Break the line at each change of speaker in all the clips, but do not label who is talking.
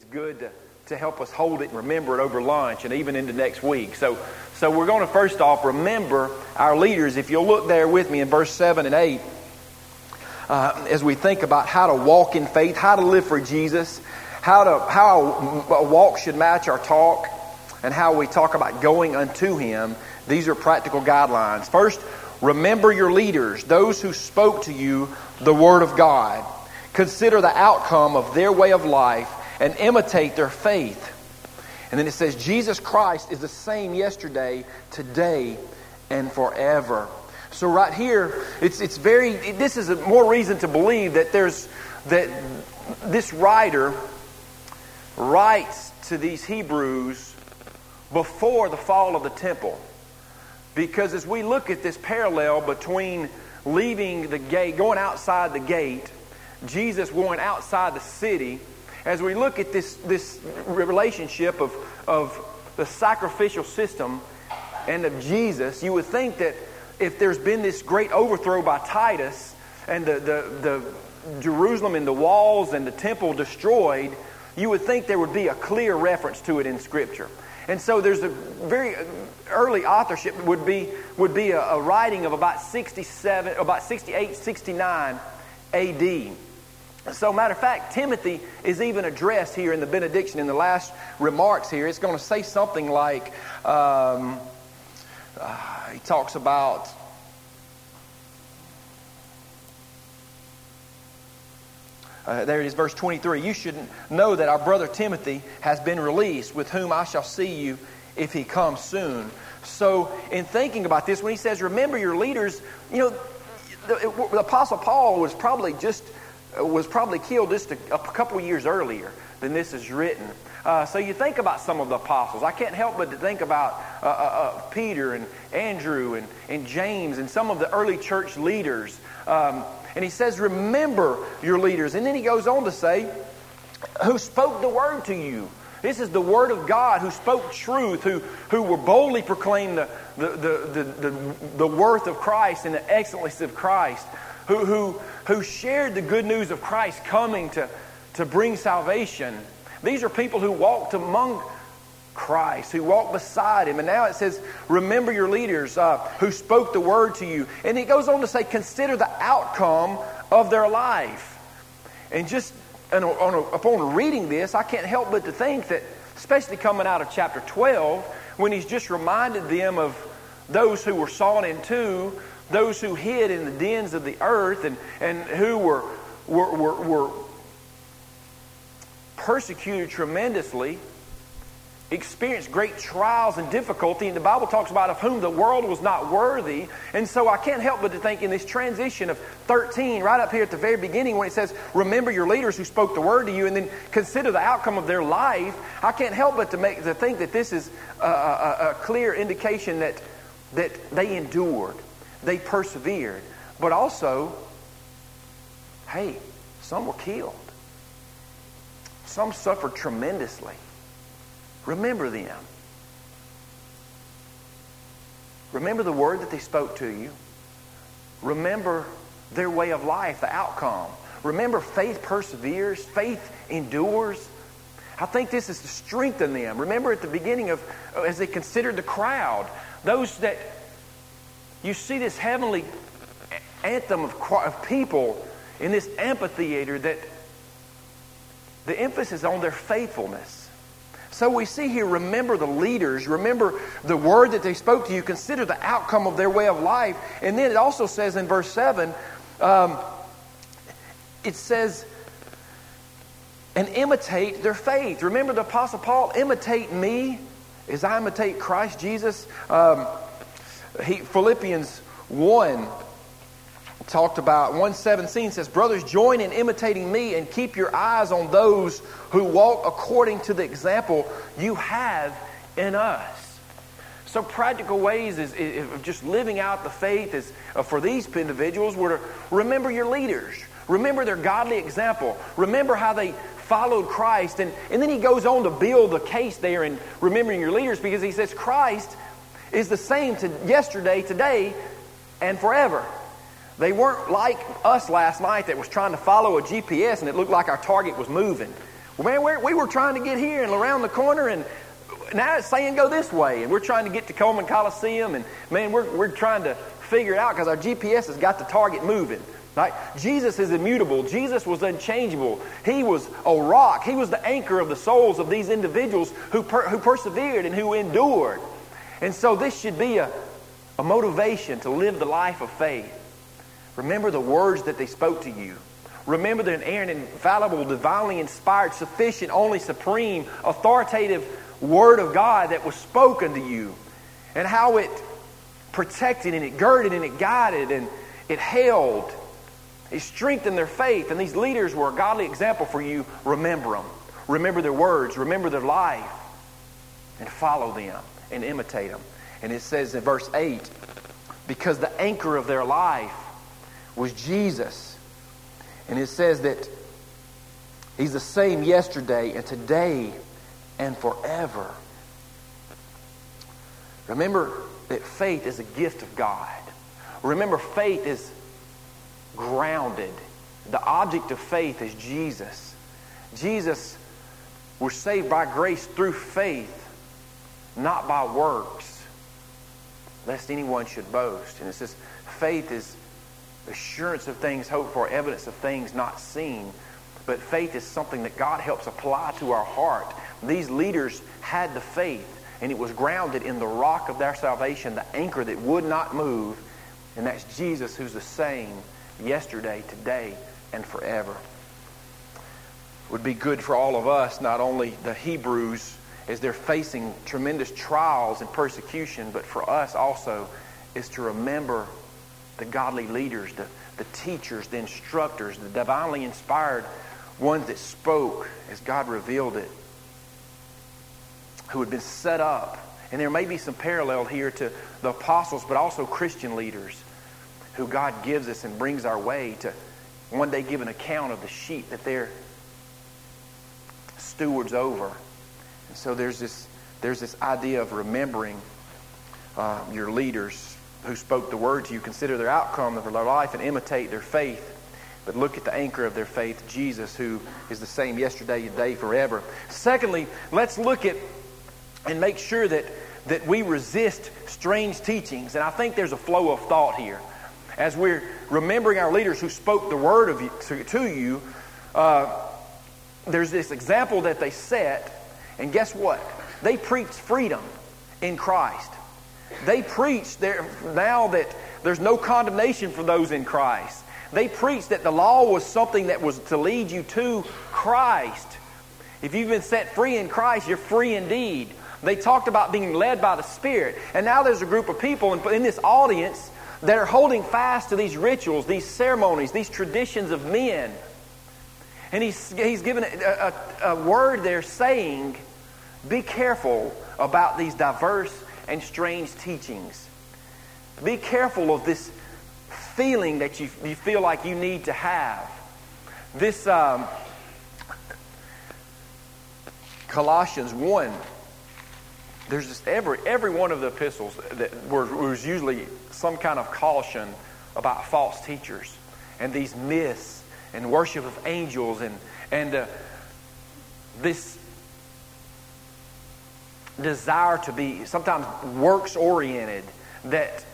it's good to help us hold it and remember it over lunch and even into next week. So we're going to first off remember our leaders. If you'll look there with me in verse 7 and 8, as we think about how to walk in faith, how to live for Jesus, how a walk should match our talk, and how we talk about going unto Him. These are practical guidelines. First, remember your leaders, those who spoke to you the Word of God. Consider the outcome of their way of life and imitate their faith. And then it says, Jesus Christ is the same yesterday, today, and forever. So right here, this is more reason to believe that this writer writes to these Hebrews before the fall of the temple. Because as we look at this parallel between leaving the gate, going outside the gate, Jesus going outside the city, as we look at this relationship of the sacrificial system and of Jesus, you would think that if there's been this great overthrow by Titus and the Jerusalem and the walls and the temple destroyed, you would think there would be a clear reference to it in Scripture. And so there's a very early authorship would be a writing of about 68, 69 A.D. So matter of fact, Timothy is even addressed here in the benediction in the last remarks here. It's going to say something like, he talks about, there it is, verse 23. You should know that our brother Timothy has been released, with whom I shall see you if he comes soon. So in thinking about this, when he says, remember your leaders, the Apostle Paul was probably killed just a couple years earlier than this is written. So you think about some of the apostles. I can't help but to think about Peter and Andrew and James and some of the early church leaders. And he says, remember your leaders. And then he goes on to say, who spoke the word to you. This is the word of God, who spoke truth, who were boldly proclaimed the worth of Christ and the excellency of Christ, who shared the good news of Christ coming to bring salvation. These are people who walked among Christ, who walked beside Him. And now it says, remember your leaders who spoke the word to you. And it goes on to say, consider the outcome of their life. And just upon reading this, I can't help but to think that, especially coming out of chapter 12, when he's just reminded them of those who were sawn in two, those who hid in the dens of the earth, and who were persecuted tremendously, experienced great trials and difficulty, and the Bible talks about of whom the world was not worthy. And so I can't help but to think in this transition of 13, right up here at the very beginning, when it says, remember your leaders who spoke the word to you, and then consider the outcome of their life, I can't help but to think that this is a clear indication that they endured, they persevered, but also, hey, some were killed. Some suffered tremendously. Remember them. Remember the word that they spoke to you. Remember their way of life, the outcome. Remember, faith perseveres, faith endures. I think this is to strengthen them. Remember at the beginning as they considered the crowd, those that you see this heavenly anthem of people in this amphitheater, that the emphasis on their faithfulness. So we see here, remember the leaders, remember the word that they spoke to you, consider the outcome of their way of life. And then it also says in verse 7, it says, and imitate their faith. Remember the Apostle Paul, imitate me as I imitate Christ Jesus. Philippians 1 talked about, 1:17 says, brothers, join in imitating me and keep your eyes on those who walk according to the example you have in us. So practical ways of just living out the faith is for these individuals were to remember your leaders. Remember their godly example. Remember how they followed Christ. And then he goes on to build the case there in remembering your leaders, because he says Christ is the same to yesterday, today, and forever. They weren't like us last night that was trying to follow a GPS and it looked like our target was moving. Well, man, we were trying to get here and around the corner, and now it's saying go this way, and we're trying to get to Coleman Coliseum, and man, we're trying to figure it out because our GPS has got the target moving. Right? Jesus is immutable. Jesus was unchangeable. He was a rock. He was the anchor of the souls of these individuals who persevered and who endured. And so this should be a motivation to live the life of faith. Remember the words that they spoke to you. Remember the inerrant, infallible, divinely inspired, sufficient, only supreme, authoritative Word of God that was spoken to you, and how it protected and it girded and it guided and it held. It strengthened their faith, and these leaders were a godly example for you. Remember them. Remember their words. Remember their life. And follow them and imitate them. And it says in verse 8, because the anchor of their life was Jesus. And it says that He's the same yesterday and today and forever. Remember that faith is a gift of God. Remember, faith is grounded. The object of faith is Jesus. Jesus, we're saved by grace through faith, not by works, lest anyone should boast. And it says faith is assurance of things hoped for, evidence of things not seen. But faith is something that God helps apply to our heart. These leaders had the faith, and it was grounded in the rock of their salvation, the anchor that would not move, and that's Jesus, who's the same yesterday, today, and forever. It would be good for all of us, not only the Hebrews, as they're facing tremendous trials and persecution, but for us also is to remember the godly leaders, the teachers, the instructors, the divinely inspired ones that spoke as God revealed it, who had been set up. And there may be some parallel here to the apostles, but also Christian leaders who God gives us and brings our way to one day give an account of the sheep that they're stewards over. And so there's this idea of remembering your leaders who spoke the word to you. Consider their outcome of their life and imitate their faith. But look at the anchor of their faith, Jesus, who is the same yesterday, today, forever. Secondly, let's look at and make sure that we resist strange teachings. And I think there's a flow of thought here. As we're remembering our leaders who spoke the word to you, there's this example that they set, and guess what? They preached freedom in Christ. They preached now that there's no condemnation for those in Christ. They preached that the law was something that was to lead you to Christ. If you've been set free in Christ, you're free indeed. They talked about being led by the Spirit. And now there's a group of people in this audience that are holding fast to these rituals, these ceremonies, these traditions of men. And he's given a word there saying, be careful about these diverse and strange teachings. Be careful of this feeling that you feel like you need to have. This Colossians 1, there's just every one of the epistles that was usually some kind of caution about false teachers and these myths and worship of angels and this desire to be sometimes works oriented that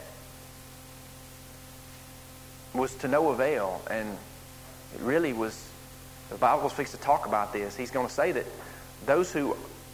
was to no avail. And it really was, the Bible speaks to talk about this. He's going to say that those who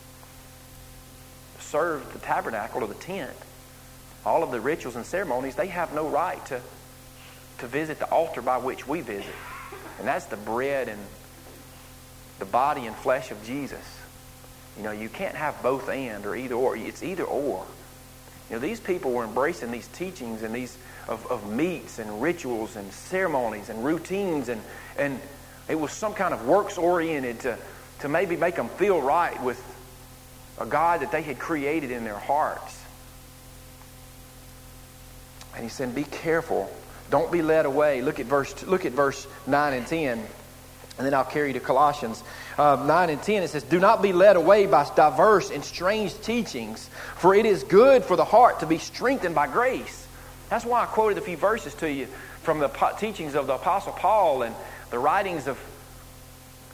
serve the tabernacle or the tent, all of the rituals and ceremonies, they have no right to visit the altar by which we visit. And that's the bread and the body and flesh of Jesus. You know, you can't have both and or either or. It's either or. You know, these people were embracing these teachings and these of meats and rituals and ceremonies and routines, and it was some kind of works oriented to maybe make them feel right with a God that they had created in their hearts. And he said, be careful. Don't be led away. Look at verse 9 and 10. And then I'll carry you to Colossians 9 and 10. It says, do not be led away by diverse and strange teachings, for it is good for the heart to be strengthened by grace. That's why I quoted a few verses to you from the teachings of the Apostle Paul and the writings of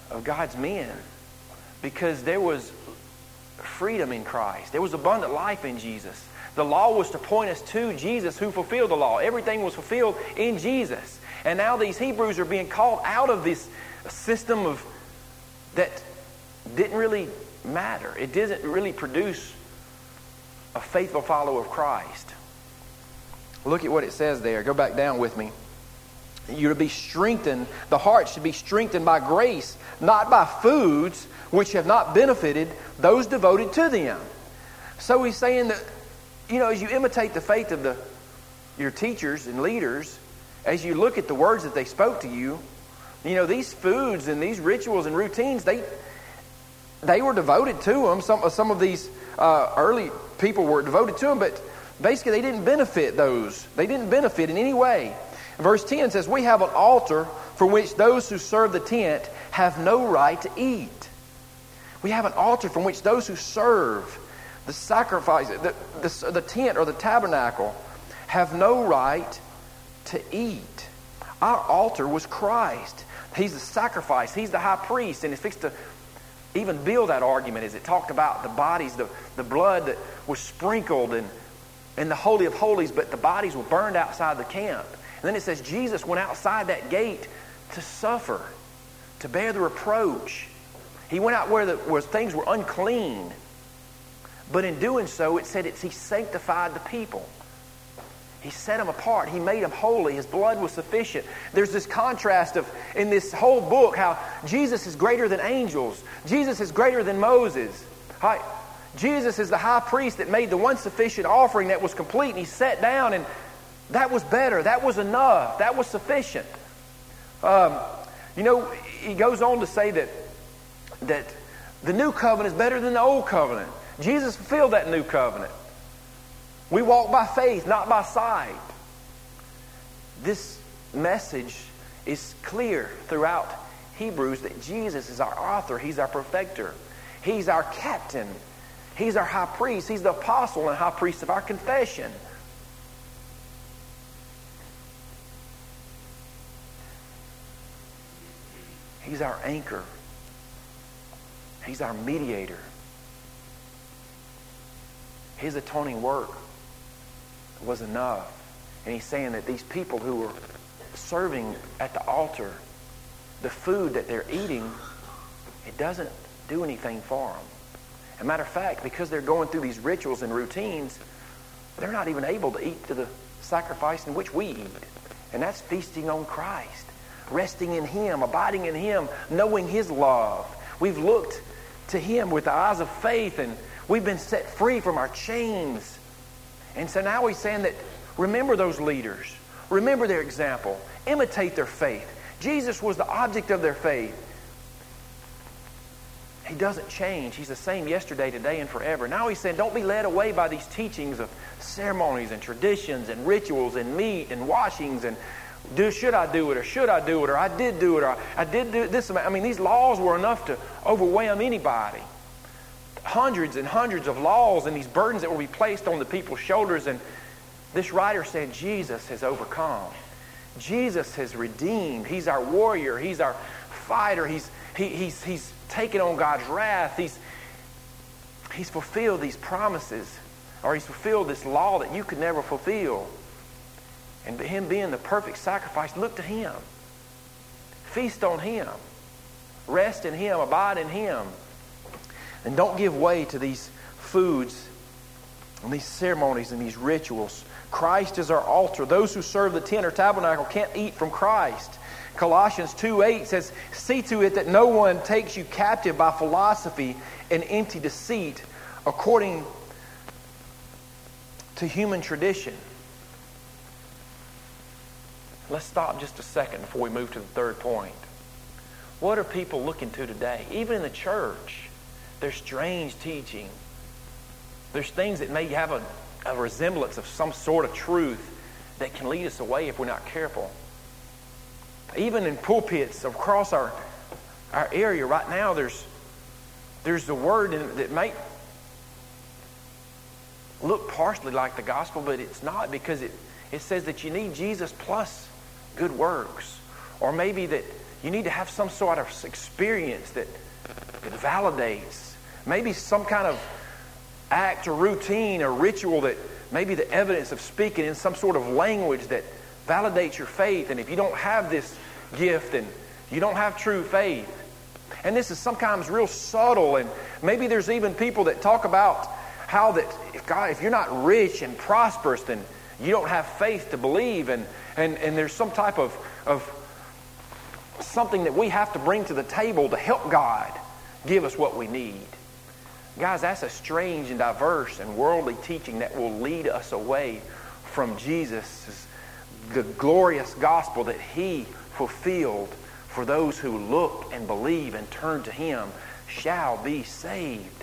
of God's men because there was freedom in Christ. There was abundant life in Jesus. The law was to point us to Jesus who fulfilled the law. Everything was fulfilled in Jesus. And now these Hebrews are being called out of this system that didn't really matter. It didn't really produce a faithful follower of Christ. Look at what it says there. Go back down with me. You're to be strengthened. The heart should be strengthened by grace, not by foods which have not benefited those devoted to them. So he's saying that, as you imitate the faith of your teachers and leaders, as you look at the words that they spoke to you, these foods and these rituals and routines, they were devoted to them. Some of these early people were devoted to them, but basically they didn't benefit those. They didn't benefit in any way. Verse 10 says, we have an altar for which those who serve the tent have no right to eat. We have an altar from which those who serve the sacrifice, the tent or the tabernacle, have no right to eat. Our altar was Christ. He's the sacrifice. He's the high priest. And it's fixed to even build that argument as it talked about the bodies, the blood that was sprinkled in the Holy of Holies, but the bodies were burned outside the camp. And then it says Jesus went outside that gate to suffer, to bear the reproach. He went out where things were unclean. But in doing so, it said He sanctified the people. He set them apart. He made them holy. His blood was sufficient. There's this contrast in this whole book how Jesus is greater than angels. Jesus is greater than Moses. Right? Jesus is the high priest that made the one sufficient offering that was complete. And He sat down and that was better. That was enough. That was sufficient. He goes on to say that the new covenant is better than the old covenant. Jesus fulfilled that new covenant. We walk by faith, not by sight. This message is clear throughout Hebrews that Jesus is our author. He's our perfecter. He's our captain. He's our high priest. He's the apostle and high priest of our confession. He's our anchor. He's our mediator. His atoning work was enough. And He's saying that these people who were serving at the altar, the food that they're eating, it doesn't do anything for them. As a matter of fact, because they're going through these rituals and routines, they're not even able to eat to the sacrifice in which we eat. And that's feasting on Christ, resting in Him, abiding in Him, knowing His love. We've looked to Him with the eyes of faith, and we've been set free from our chains. And so now He's saying that remember those leaders. Remember their example. Imitate their faith. Jesus was the object of their faith. He doesn't change. He's the same yesterday, today, and forever. Now He's saying don't be led away by these teachings of ceremonies and traditions and rituals and meat and washings and should I do it or should I do it or I did do it or I did do this. I mean, these laws were enough to overwhelm anybody. Hundreds and hundreds of laws and these burdens that will be placed on the people's shoulders. And this writer said Jesus has overcome. Jesus has redeemed. He's our warrior. He's our fighter. He's taken on God's wrath. He's fulfilled these promises, or He's fulfilled this law that you could never fulfill. And Him being the perfect sacrifice, look to Him. Feast on Him. Rest in Him. Abide in Him. And don't give way to these foods and these ceremonies and these rituals. Christ is our altar. Those who serve the tent or tabernacle can't eat from Christ. Colossians 2:8 says, see to it that no one takes you captive by philosophy and empty deceit according to human tradition. Let's stop just a second before we move to the third point. What are people looking to today? Even in the church, there's strange teaching. There's things that may have a resemblance of some sort of truth that can lead us away if we're not careful. Even in pulpits across our area right now, there's the word that may look partially like the gospel, but it's not, because it says that you need Jesus plus good works. Or maybe that You need to have some sort of experience that validates. Maybe some kind of act or routine or ritual that maybe the evidence of speaking in some sort of language that validates your faith. And if you don't have this gift, then you don't have true faith. And this is sometimes real subtle. And maybe there's even people that talk about how that if you're not rich and prosperous, then you don't have faith to believe. And there's some type of something that we have to bring to the table to help God give us what we need. Guys, that's a strange and diverse and worldly teaching that will lead us away from Jesus, the glorious gospel that He fulfilled for those who look and believe and turn to Him shall be saved.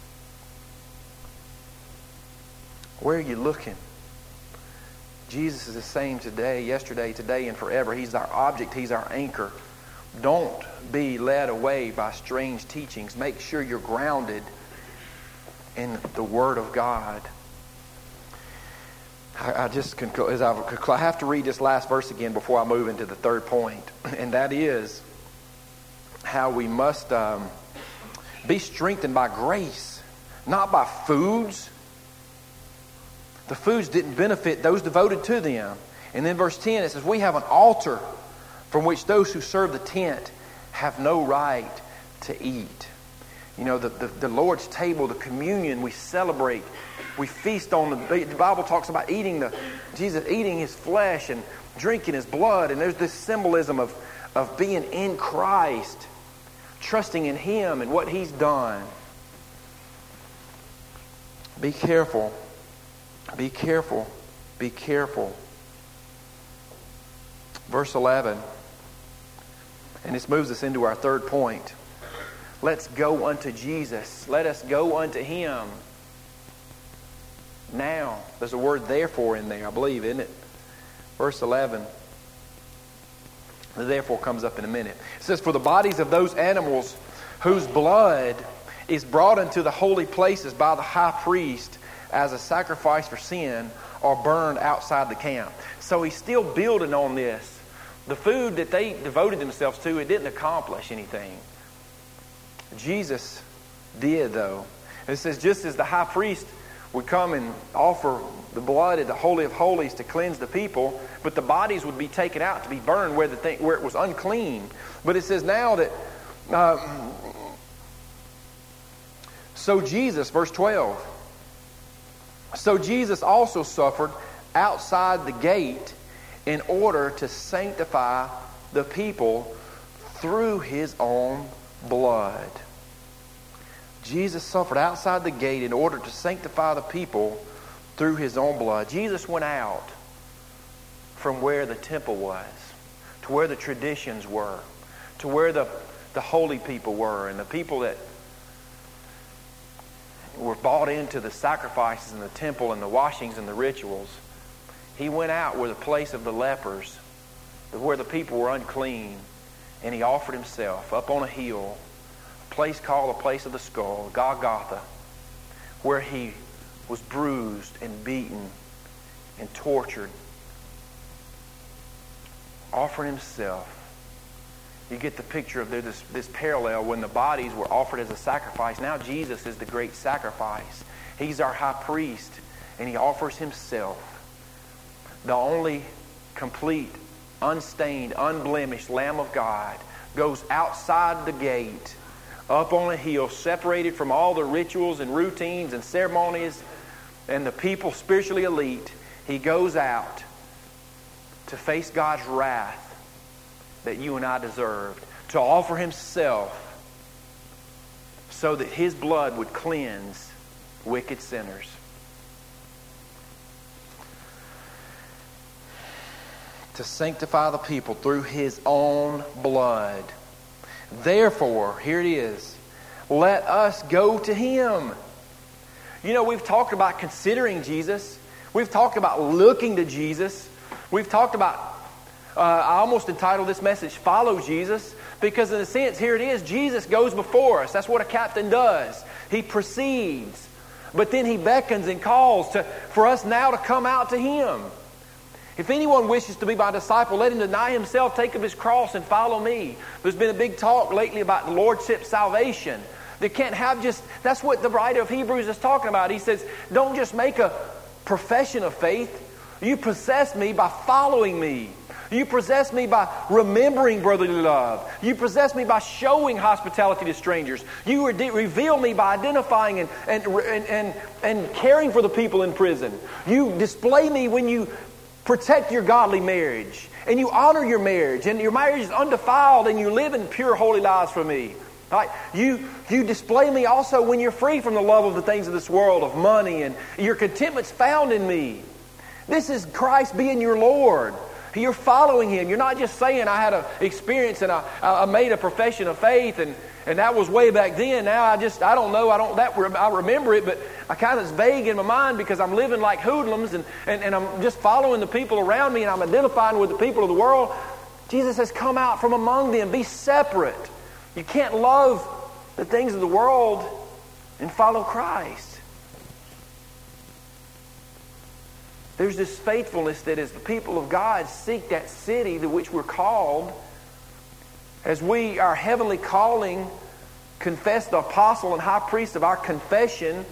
Where are you looking? Jesus is the same today, yesterday, today, and forever. He's our object. He's our anchor. Don't be led away by strange teachings. Make sure you're grounded in the Word of God. I have to read this last verse again before I move into the third point. And that is how we must be strengthened by grace, not by foods. The foods didn't benefit those devoted to them. And then verse 10, it says, we have an altar from which those who serve the tent have no right to eat. You know, the Lord's table, the communion, we celebrate. We feast on the Bible talks about Jesus eating His flesh and drinking His blood. And there's this symbolism of being in Christ, trusting in Him and what He's done. Be careful. Be careful. Be careful. Verse 11. And this moves us into our third point. Let's go unto Jesus. Let us go unto Him. Now. There's a word therefore in there, I believe, isn't it? Verse 11. The therefore comes up in a minute. It says, for the bodies of those animals whose blood is brought into the holy places by the high priest as a sacrifice for sin are burned outside the camp. So he's still building on this. The food that they devoted themselves to, it didn't accomplish anything. Jesus did, though. And it says, just as the high priest would come and offer the blood at the Holy of Holies to cleanse the people, but the bodies would be taken out to be burned where it was unclean. But it says now that so Jesus, verse 12, so Jesus also suffered outside the gate in order to sanctify the people through His own blood. Jesus suffered outside the gate in order to sanctify the people through His own blood. Jesus went out from where the temple was, to where the traditions were, to where the holy people were, and the people that were bought into the sacrifices in the temple and the washings and the rituals. He went out where the place of the lepers, where the people were unclean, and He offered Himself up on a hill, a place called the place of the skull, Golgotha, where He was bruised and beaten and tortured, offering Himself. You get the picture of this parallel when the bodies were offered as a sacrifice. Now Jesus is the great sacrifice. He's our high priest, and He offers Himself. The only complete, unstained, unblemished Lamb of God goes outside the gate, up on a hill, separated from all the rituals and routines and ceremonies and the people spiritually elite. He goes out to face God's wrath that you and I deserved, to offer Himself so that His blood would cleanse wicked sinners. To sanctify the people through His own blood. Therefore, here it is, let us go to Him. You know, we've talked about considering Jesus. We've talked about looking to Jesus. We've talked about I almost entitled this message, Follow Jesus, because in a sense, here it is, Jesus goes before us. That's what a captain does. He precedes, but then He beckons and calls for us now to come out to Him. If anyone wishes to be my disciple, let him deny himself, take up his cross, and follow me. There's been a big talk lately about the Lordship salvation. They can't have just, that's what the writer of Hebrews is talking about. He says, don't just make a profession of faith. You possess me by following me. You possess me by remembering brotherly love. You possess me by showing hospitality to strangers. You reveal me by identifying and caring for the people in prison. You display me when you protect your godly marriage. And you honor your marriage. And your marriage is undefiled and you live in pure holy lives for me. Right? You display me also when you're free from the love of the things of this world, of money, and your contentment's found in me. This is Christ being your Lord. You're following Him. You're not just saying, I had an experience and I made a profession of faith and that was way back then. Now I don't know. I remember it, but I kind of it's vague in my mind because I'm living like hoodlums and I'm just following the people around me and I'm identifying with the people of the world. Jesus says, come out from among them. Be separate. You can't love the things of the world and follow Christ. There's this faithfulness that as the people of God seek that city to which we're called, as we, our heavenly calling, confess the apostle and high priest of our confession,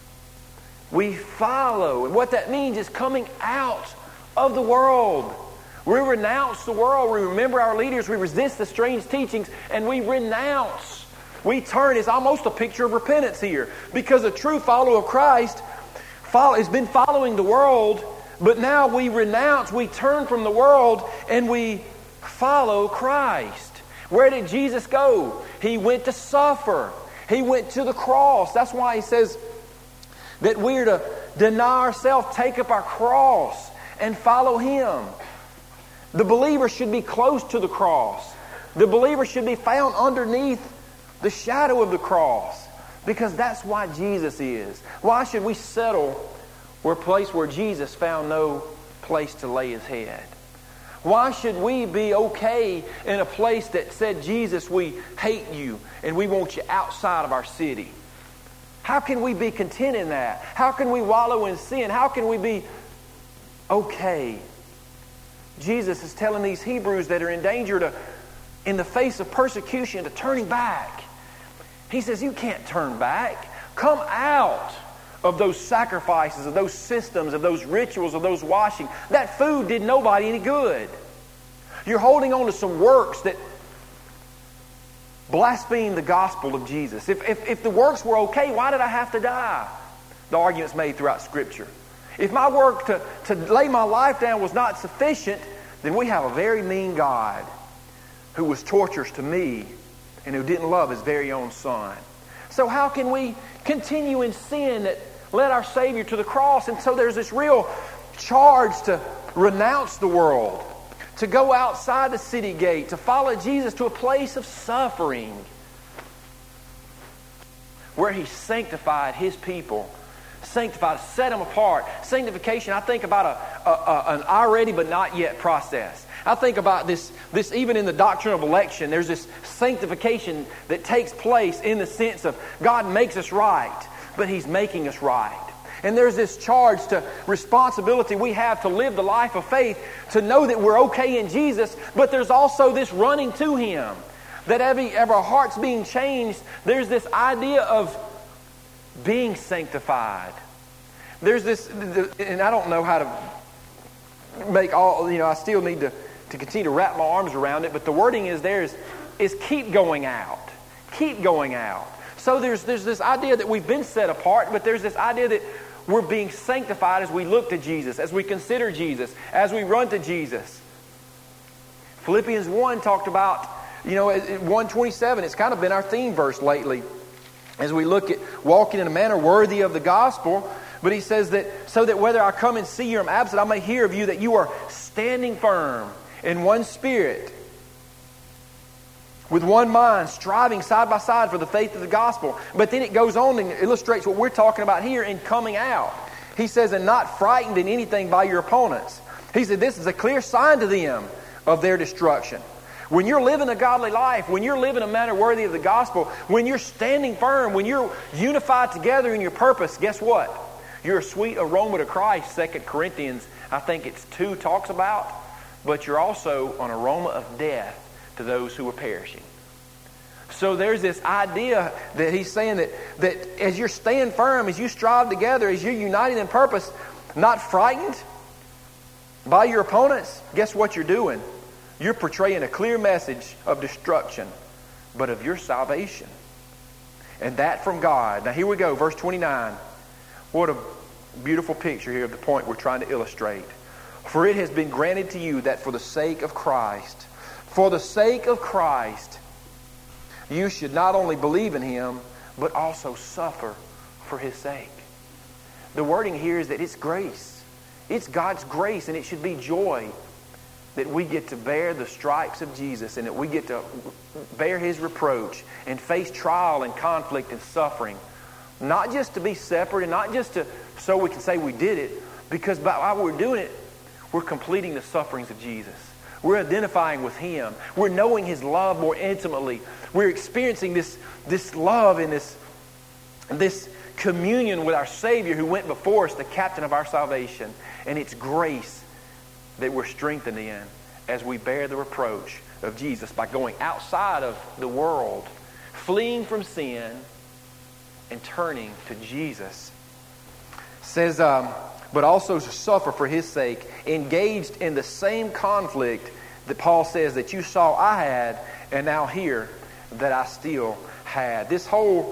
we follow. And what that means is coming out of the world. We renounce the world. We remember our leaders. We resist the strange teachings. And we renounce. We turn. It's almost a picture of repentance here. Because a true follower of Christ has been following the world. But now we renounce. We turn from the world. And we follow Christ. Where did Jesus go? He went to suffer. He went to the cross. That's why He says that we're to deny ourselves, take up our cross, and follow Him. The believer should be close to the cross. The believer should be found underneath the shadow of the cross. Because that's why Jesus is. Why should we settle for a place where Jesus found no place to lay His head? Why should we be okay in a place that said, Jesus, we hate you and we want you outside of our city? How can we be content in that? How can we wallow in sin? How can we be okay? Jesus is telling these Hebrews that are in danger in the face of persecution, to turning back. He says, you can't turn back. Come out of those sacrifices, of those systems, of those rituals, of those washing. That food did nobody any good. You're holding on to some works that blaspheme the gospel of Jesus. If the works were okay, why did I have to die? The argument's made throughout Scripture. If my work to lay my life down was not sufficient, then we have a very mean God who was torturous to me and who didn't love His very own Son. So how can we continue in sin that led our Savior to the cross? And so there's this real charge to renounce the world, to go outside the city gate, to follow Jesus to a place of suffering where He sanctified His people. Sanctified, set them apart. Sanctification, I think about an already but not yet process. I think about this even in the doctrine of election. There's this sanctification that takes place in the sense of God makes us right, but He's making us right. And there's this charge to responsibility we have to live the life of faith, to know that we're okay in Jesus, but there's also this running to Him. That every our heart's being changed, there's this idea of being sanctified. There's this, and I don't know how to make all, I still need to continue to wrap my arms around it, but the wording is there is keep going out. Keep going out. So there's this idea that we've been set apart, but there's this idea that we're being sanctified as we look to Jesus, as we consider Jesus, as we run to Jesus. Philippians 1 talked about, 1:27, it's kind of been our theme verse lately, as we look at walking in a manner worthy of the gospel. But he says that so that whether I come and see you or am absent, I may hear of you that you are standing firm in one spirit, with one mind, striving side by side for the faith of the gospel. But then it goes on and illustrates what we're talking about here in coming out. He says, and not frightened in anything by your opponents. He said, this is a clear sign to them of their destruction. When you're living a godly life, when you're living a manner worthy of the gospel, when you're standing firm, when you're unified together in your purpose, guess what? You're a sweet aroma to Christ, 2 Corinthians, I think it's 2, talks about. But you're also an aroma of death to those who are perishing. So there's this idea that he's saying that as you're staying firm, as you strive together, as you're united in purpose, not frightened by your opponents, guess what you're doing? You're portraying a clear message of destruction, but of your salvation. And that from God. Now here we go, verse 29. What a beautiful picture here of the point we're trying to illustrate. For it has been granted to you that for the sake of Christ, you should not only believe in Him, but also suffer for His sake. The wording here is that it's grace. It's God's grace, and it should be joy that we get to bear the stripes of Jesus, and that we get to bear His reproach and face trial and conflict and suffering. Not just to be separate, and not just so we can say we did it, because while we're doing it, we're completing the sufferings of Jesus. We're identifying with Him. We're knowing His love more intimately. We're experiencing this love and this communion with our Savior who went before us, the captain of our salvation. And it's grace that we're strengthened in as we bear the reproach of Jesus by going outside of the world, fleeing from sin, and turning to Jesus. It says, but also to suffer for His sake, engaged in the same conflict that Paul says that you saw I had, and now hear that I still had. This whole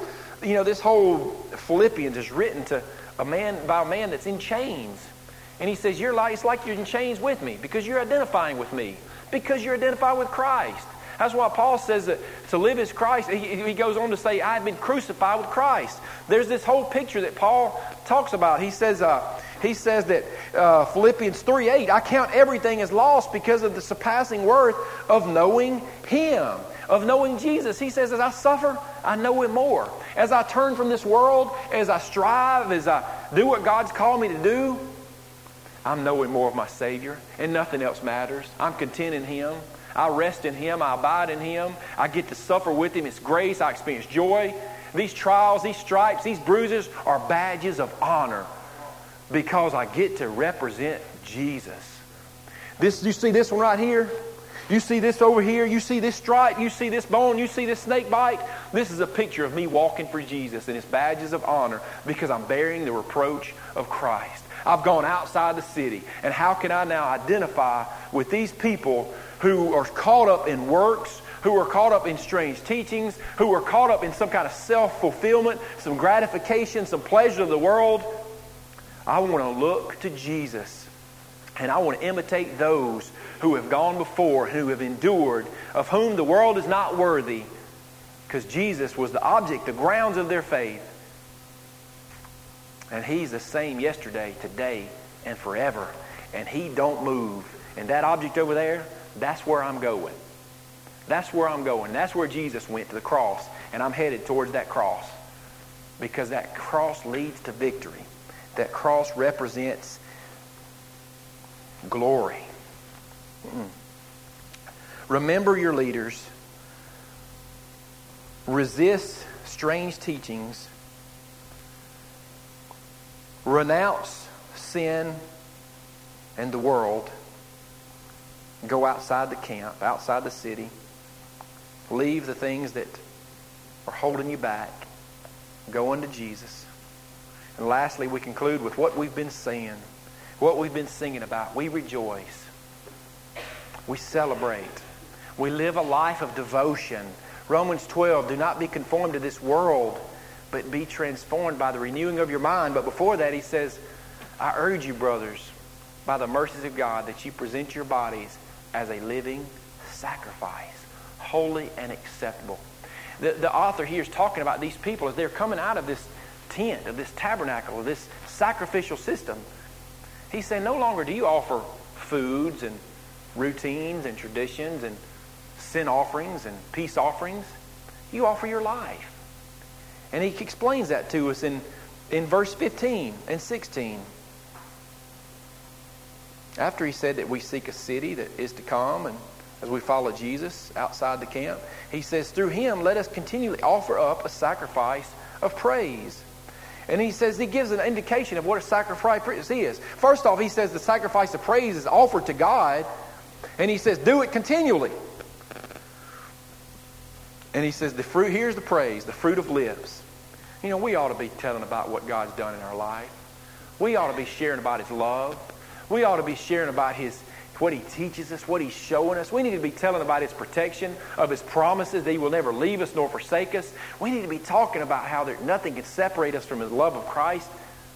Philippians is written to a man that's in chains. And he says, it's like you're in chains with me, because you're identifying with me, because you're identified with Christ. That's why Paul says that to live is Christ. He goes on to say, I have been crucified with Christ. There's this whole picture that Paul talks about. He says that Philippians 3:8, I count everything as lost because of the surpassing worth of knowing Him, of knowing Jesus. He says, as I suffer, I know Him more. As I turn from this world, as I strive, as I do what God's called me to do, I'm knowing more of my Savior, and nothing else matters. I'm content in Him. I rest in Him. I abide in Him. I get to suffer with Him. It's grace. I experience joy. These trials, these stripes, these bruises are badges of honor because I get to represent Jesus. You see this one right here? You see this over here? You see this stripe? You see this bone? You see this snake bite? This is a picture of me walking for Jesus, and it's badges of honor because I'm bearing the reproach of Christ. I've gone outside the city, and how can I now identify with these people who are caught up in works, who are caught up in strange teachings, who are caught up in some kind of self-fulfillment, some gratification, some pleasure of the world? I want to look to Jesus, and I want to imitate those who have gone before, who have endured, of whom the world is not worthy, because Jesus was the object, the grounds of their faith. And He's the same yesterday, today, and forever. And He don't move. And that object over there, that's where I'm going. That's where I'm going. That's where Jesus went, to the cross. And I'm headed towards that cross. Because that cross leads to victory. That cross represents glory. Remember your leaders. Resist strange teachings. Renounce sin and the world. Go outside the camp, outside the city. Leave the things that are holding you back. Go unto Jesus. And lastly, we conclude with what we've been saying, what we've been singing about. We rejoice. We celebrate. We live a life of devotion. Romans 12, do not be conformed to this world, but be transformed by the renewing of your mind. But before that, he says, I urge you, brothers, by the mercies of God, that you present your bodies as a living sacrifice, holy and acceptable. The author here is talking about these people as they're coming out of this tent, of this tabernacle, of this sacrificial system. He's saying, no longer do you offer foods and routines and traditions and sin offerings and peace offerings. You offer your life. And he explains that to us in verse 15 and 16. After he said that we seek a city that is to come, and as we follow Jesus outside the camp, he says, through him let us continually offer up a sacrifice of praise. And he says, he gives an indication of what a sacrifice is. First off, he says the sacrifice of praise is offered to God. And he says, do it continually. And he says, here's the praise, the fruit of lips. You know, we ought to be telling about what God's done in our life. We ought to be sharing about His love. We ought to be sharing about what He teaches us, what He's showing us. We need to be telling about His protection, of His promises that He will never leave us nor forsake us. We need to be talking about how nothing can separate us from His love of Christ.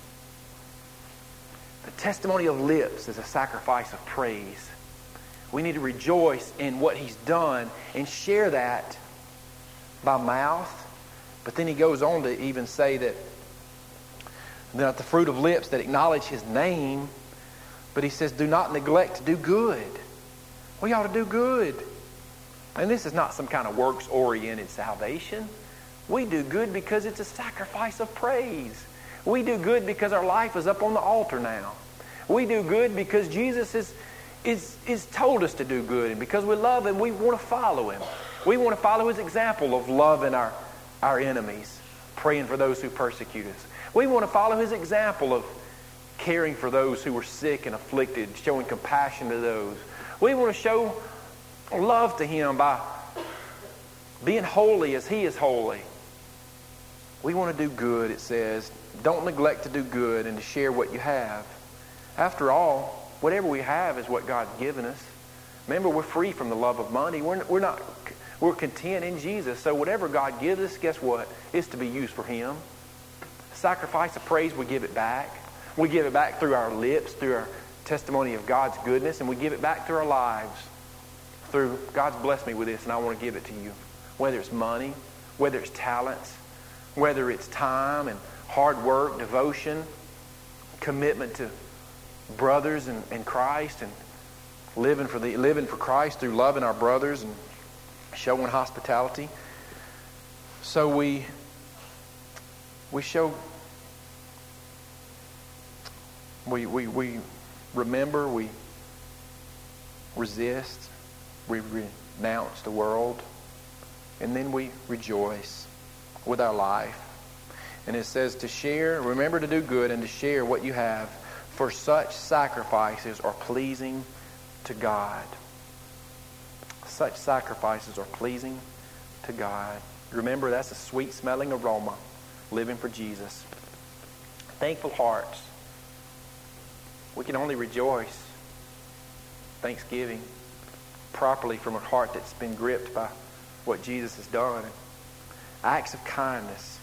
The testimony of lips is a sacrifice of praise. We need to rejoice in what He's done and share that by mouth. But then he goes on to even say that the fruit of lips that acknowledge His name. But he says, do not neglect to do good. We ought to do good. And this is not some kind of works-oriented salvation. We do good because it's a sacrifice of praise. We do good because our life is up on the altar now. We do good because Jesus is told us to do good. And because we love Him, we want to follow Him. We want to follow His example of loving our enemies, praying for those who persecute us. We want to follow His example of caring for those who were sick and afflicted, showing compassion to those. We want to show love to Him by being holy as He is holy. We want to do good, it says. Don't neglect to do good and to share what you have. After all, whatever we have is what God's given us. Remember, we're free from the love of money. We're content in Jesus. So whatever God gives us, guess what? It's to be used for Him. Sacrifice of praise, we give it back. We give it back through our lips, through our testimony of God's goodness, and we give it back through our lives. Through, God's blessed me with this, and I want to give it to you. Whether it's money, whether it's talents, whether it's time and hard work, devotion, commitment to brothers in Christ, and living for Christ through loving our brothers and showing hospitality. So we show, we remember, we resist, we renounce the world, and then we rejoice with our life. And it says to share, remember to do good and to share what you have, for such sacrifices are pleasing to God. Such sacrifices are pleasing to God. Remember, that's a sweet-smelling aroma, living for Jesus. Thankful hearts. We can only rejoice, thanksgiving, properly from a heart that's been gripped by what Jesus has done. Acts of kindness.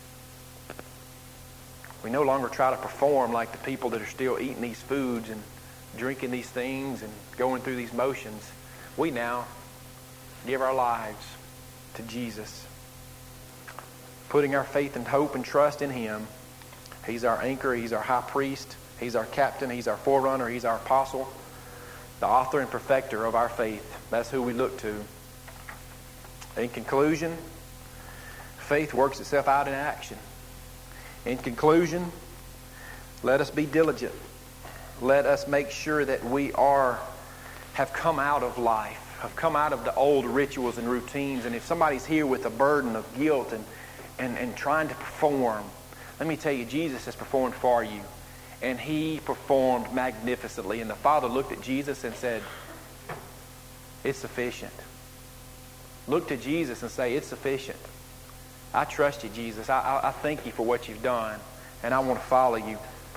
We no longer try to perform like the people that are still eating these foods and drinking these things and going through these motions. We now give our lives to Jesus, putting our faith and hope and trust in Him. He's our anchor. He's our high priest. He's our captain. He's our forerunner. He's our apostle, the author and perfecter of our faith. That's who we look to. In conclusion, faith works itself out in action. In conclusion, let us be diligent. Let us make sure that we have come out of life, have come out of the old rituals and routines. And if somebody's here with a burden of guilt and trying to perform, let me tell you, Jesus has performed for you. And He performed magnificently. And the Father looked at Jesus and said, it's sufficient. Look to Jesus and say, it's sufficient. I trust you, Jesus. I thank you for what you've done, and I want to follow you.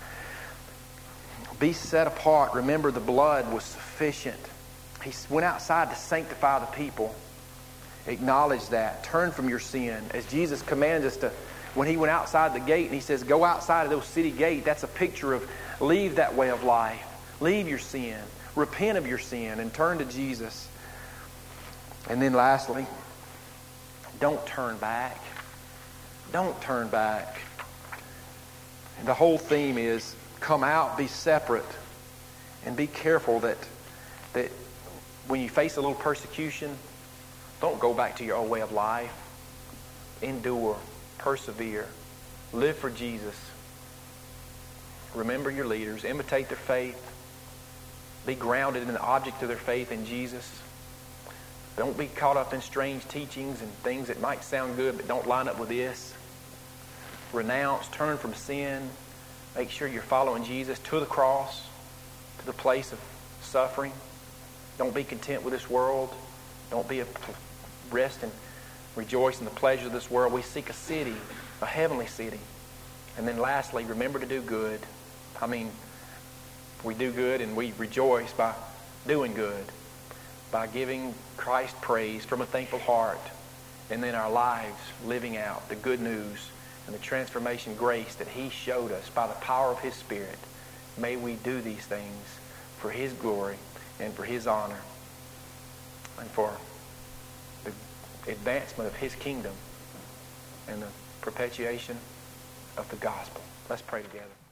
Be set apart. Remember, the blood was sufficient. He went outside to sanctify the people. Acknowledge that. Turn from your sin. As Jesus commands us to, when He went outside the gate and He says, go outside of those city gate, that's a picture of leave that way of life. Leave your sin. Repent of your sin and turn to Jesus. And then lastly, don't turn back. Don't turn back. And the whole theme is come out, be separate, and be careful that when you face a little persecution, don't go back to your old way of life. Endure, persevere, live for Jesus. Remember your leaders, imitate their faith, be grounded in the object of their faith in Jesus. Don't be caught up in strange teachings and things that might sound good but don't line up with this. renounce, turn from sin, make sure you're following Jesus to the cross, to the place of suffering. Don't be content with this world. Don't be rest and rejoice in the pleasures of this world. We seek a city, a heavenly city. And then lastly, remember to do good. I mean, we do good and we rejoice by doing good, by giving Christ praise from a thankful heart, and then our lives living out the good news and the transformation grace that He showed us by the power of His Spirit. May we do these things for His glory and for His honor and for the advancement of His kingdom and the perpetuation of the gospel. Let's pray together.